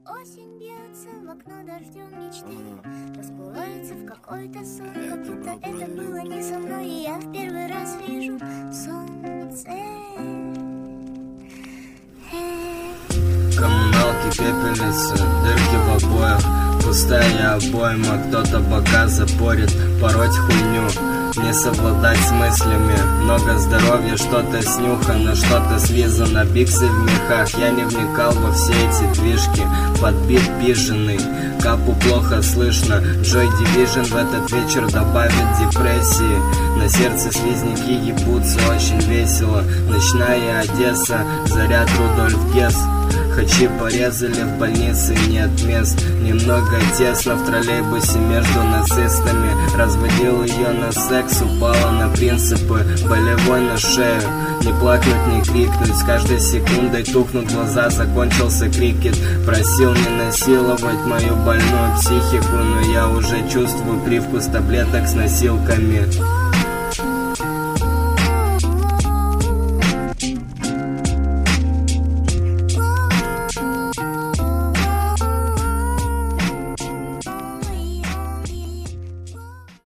Осень бьется в окно дождем мечты, расплывается в какой-то сон, как будто это было не со мной, и я в первый раз вижу солнце. Коммуналки, пепельницы, дырки в обоях, пустая обойма, кто-то бока запорит, пороть хуйню, не совладать с мыслями. Много здоровья, что-то снюхано, что-то слизано, биксы в мехах. Я не вникал во все эти движки, подбит пиженный, капу плохо слышно. Joy Division в этот вечер добавит депрессии. На сердце слизняки ебутся, очень весело. Ночная Одесса, заряд Рудольф Гесс. Хачи порезали, в больнице нет мест. Немного тесно в троллейбусе между нацистами. Разводил ее на секс, упала на принципы. Болевой на шею, не плакнуть, не крикнуть. С каждой секундой тухнут глаза, закончился крикет. Просил не насиловать мою больную психику, но я уже чувствую привкус таблеток с носилками.